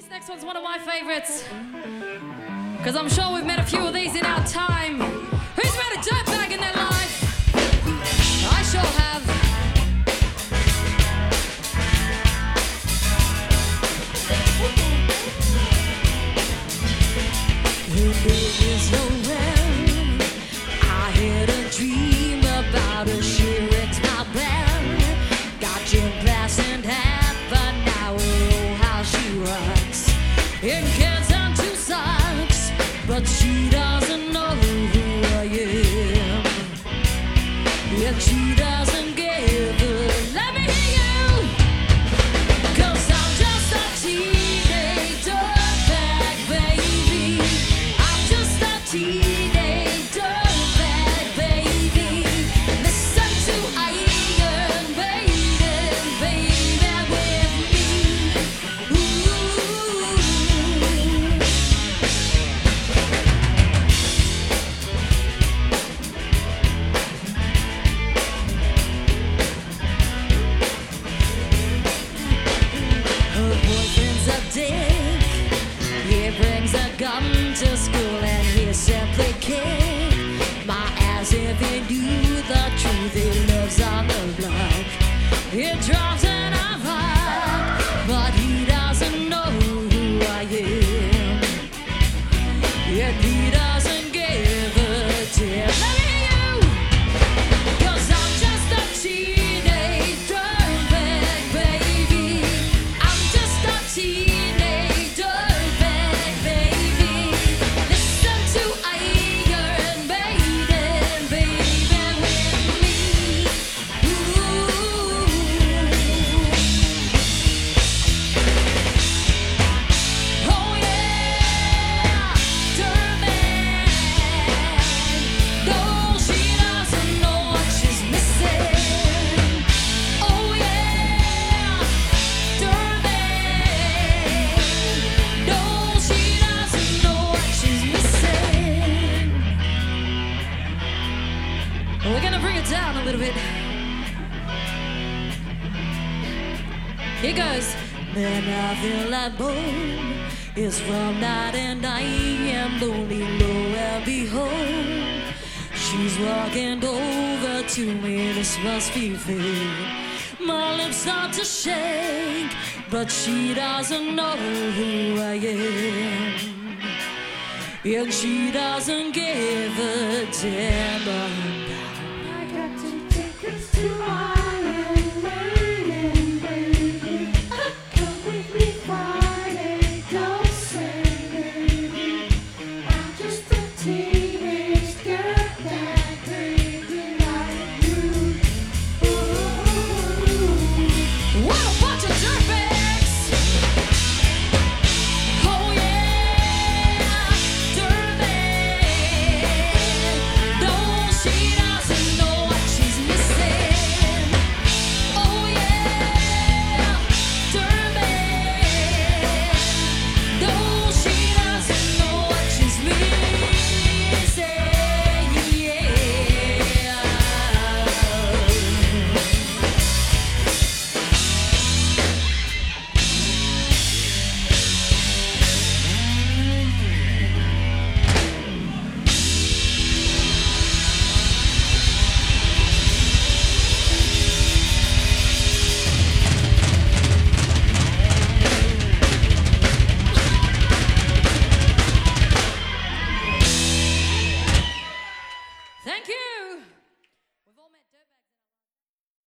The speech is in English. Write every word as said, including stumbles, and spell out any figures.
This next one's one of my favorites, because I'm sure we've met a few of these in our time. Who's met a dirtbag in their life? I sure have. Who is your realm? I had a dream about her. She wrecks my band. Got your glass in half, but now oh how she rocks. In cans and two socks, but she doesn't know who I am. Yet she doesn't give a let me hear you. Cause I'm just a teenage dirtbag, baby. I'm just a teenage dirtbag, baby. Listen to Iron Maiden, baby, with me. Ooh. Her boyfriend's a dick. He brings a gun to school and he simply kick my ass if he knew the truth. He lives on the block. He drives in a vibe, but he doesn't know who I am. Yet he doesn't give a damn. Let me hear you. Cause I'm just a teenage dirtbag, baby. I'm just a teenage dirtbag, baby. Listen to Iron Maiden, baby, with me. Ooh. Oh yeah, dirtbag. No, she doesn't know what she's missing. Oh yeah, dirtbag. No, she doesn't know what she's missing. We're gonna bring it down a little bit. Here goes. Man, I feel like bone is from night and I am lonely, lo and behold, she's walking over to me. This must be fate. My lips start to shake, but she doesn't know who I am. And she doesn't give a damn. I got two tickets to Iron Maiden, baby. Come with me Friday, don't say baby. I'm just a teenage dirtbag, baby, like you. Ooh. What a bunch of dirtbags! Oh yeah, dirtbag. No, she doesn't know what she's missing. Oh yeah, dirtbag. No, she doesn't know what she's missing. Yeah. Thank you.